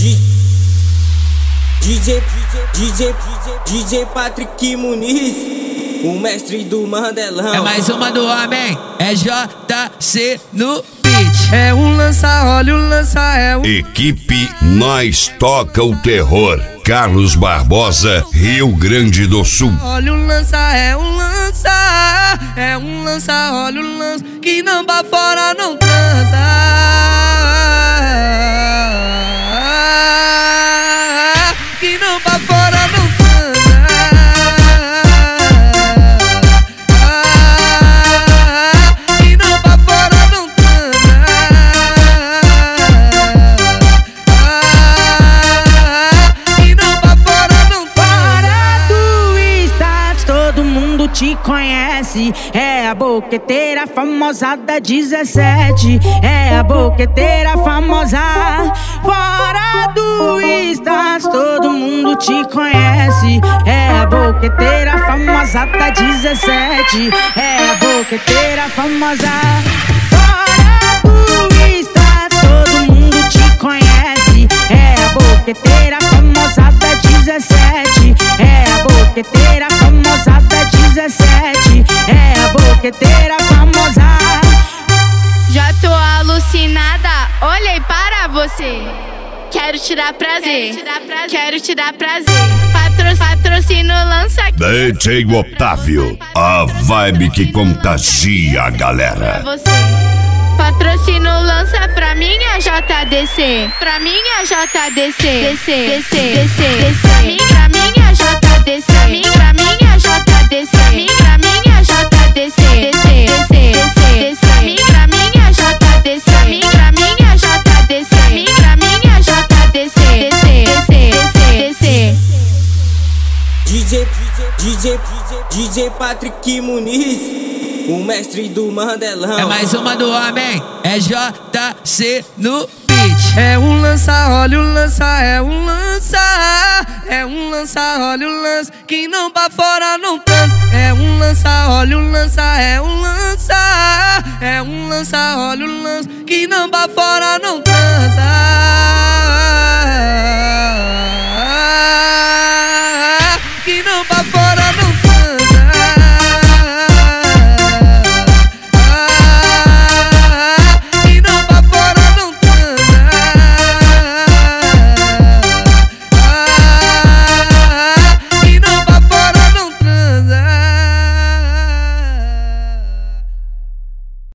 DJ Patrick Muniz, o mestre do Mandelão. É mais uma do homem, é JC no beat. É um lança, olha o lança, é um... Equipe Nós Toca o Terror, Carlos Barbosa, Rio Grande do Sul. Olha o lança, é um lança, é um lança, olha o lança, que não bafora, não transa. Que não bafora, não transa. Que não bafora, não transa. Que não bafora, não Fora do status, todo mundo te conhece. É a boqueteira famosa da 17. É a boqueteira famosa. Fora do status, todo mundo te conhece. É a boqueteira famosa da 17. É a boqueteira famosa. Fora do status, todo mundo te conhece. É a boqueteira famosa da 17. É a boqueteira famosa da 17. É a boqueteira famosa. Já tô alucinada, olhei para você. Quero te dar prazer, quero te dar prazer. Patrocínio lança aqui. DJ Otávio, a vibe que contagia a galera. Patrocínio lança pra minha JDC, pra minha JDC, DC. Pra minha JDC, pra minha JDC, pra minha JDC, DC. Pra minha JDC, pra minha JDC, pra minha JDC, DC. DJ Patrick Muniz, o mestre do Mandelão. É mais uma do homem, é JC no beat. É um lança, olha o lança, é um lança. É um lança, olha o lança, que não bafora, não transa. É um lança, olha o lança, é um lança. É um lança, olha o lança, que não bafora, não